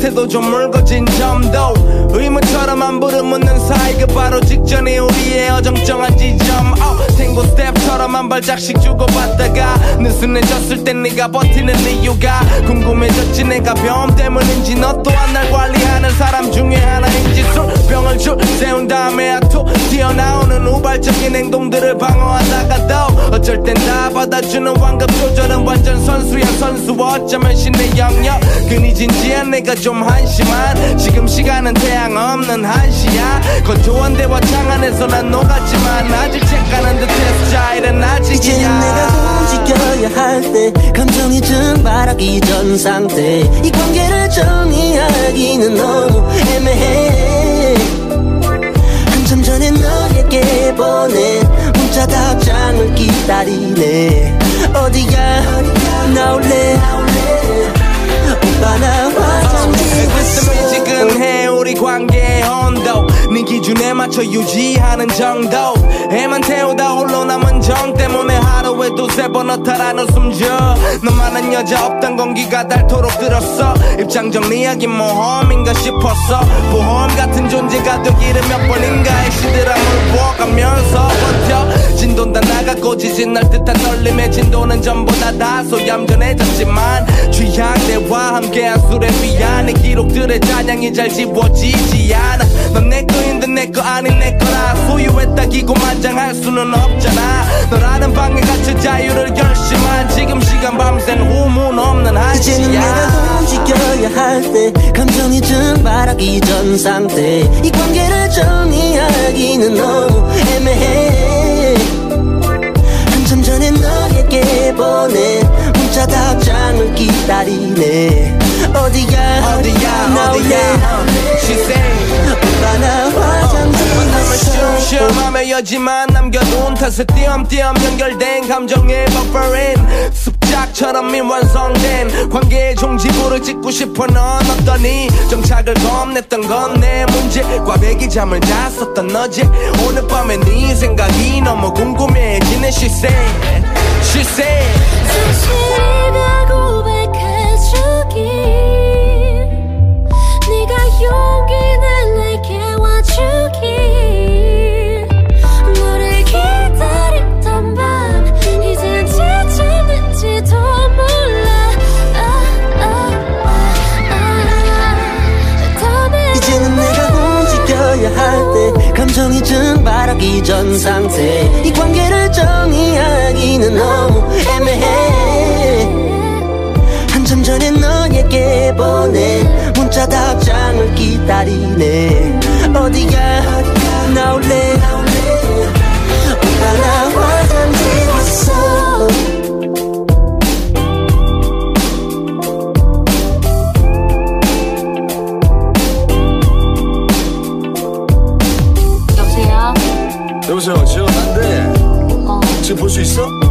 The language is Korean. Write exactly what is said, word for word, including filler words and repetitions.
겉에도 좀 묽어진 점도 의문처럼 안부를 묻는 사이 그 바로 직전에 우리의 어정쩡한 지점 oh, 탱고 스텝처럼 한 발짝씩 주고받다가 느슨해졌을 땐 네가 버티는 이유가 궁금해졌지 내가 병 때문인지 너 또한 날 관리하는 사람 중에 하나인지 술병을 줄 세운 다음에 아투 튀어나오는 우발적인 행동들을 방어하다가도 어쩔 땐 다 받아주는 완급 조절은 완전 선수야 선수 어쩌면 신의 영역 그니 진지한 내가 좀 한심한 지금 시간은 태양 없는 한시야 건조한 대화 창 안에서 난 녹았지만 아직 책가는 듯해 스타일은 아직이야 이제는 내가 움직여야 할 때 감정이 증발하기 전 상태 이 관계를 정의하기는 너무 애매해 한참 전에 너에게 보낸 문자 답장을 기다리네 어디야 나올래 오빠 나 화장실 왔어 지근해 우리 관계의 온도 네 기준에 맞춰 유지하는 정도 애만 태우다 홀로 남은 정 때문에 하루에 두세 번 허탈한 웃음 줘 너만한 여자 없단 공기가 닳도록 들었어 입장 정리하기 모험인가 싶었어 보험 같은 존재가 되기를 몇 번인가의 시드람을 부어가면서 버텨 진도는 다 나갔고 지진 날 듯한 떨림의 진도는 전보다 다소 얌전해졌지만 취향대와 함께한 술에 위한 내 기록들의 잔향이 잘 지워지지 않아 넌 내 거인 듯 내 거 아닌 내 거라 소유했다 기고만장할 수는 없잖아 너라는 방에 갇혀 자유를 결심한 지금 시간 밤샌 후문 없는 한시야 이제는 내가 움직여야 할 때 감정이 증발하기 전 상태 이 관계를 정의하기는 너무 애매해 한참 전에 너에게 보낸 문자 답장을 기다리네 어디야 어디야 어디야 She say 오빠 나 화장실 만남을 쉬엄쉬엄하며 여지만 남겨둔 탓에 띄엄띄엄 연결된 감정의 버퍼인 습작처럼 미완성된 관계의 종지부를 찍고 싶어 넌 어떠니 정착을 겁냈던 건 내 문제 꽈배기 잠을 잤었던 너지 오늘 밤에 네 생각이 너무 궁금해지네 She say She say 사실이가 고백해주기 네가 용기를 내게 와주기 너를 기다렸던 밤 이젠 지쳤는지도 몰라 아, 아, 아, 아. 이제는 내가 움직여야 할 때 감정이 증발하기 전 상태 이 관계를 정의하기는 너무 애매해 한참 전에 너에게 보낸 문자 답장을 기다리네 어디야 나올래 오빠 나 화장실 왔어 여보세요? 여보세요 지금 난데 어. 지금 볼 수 있어?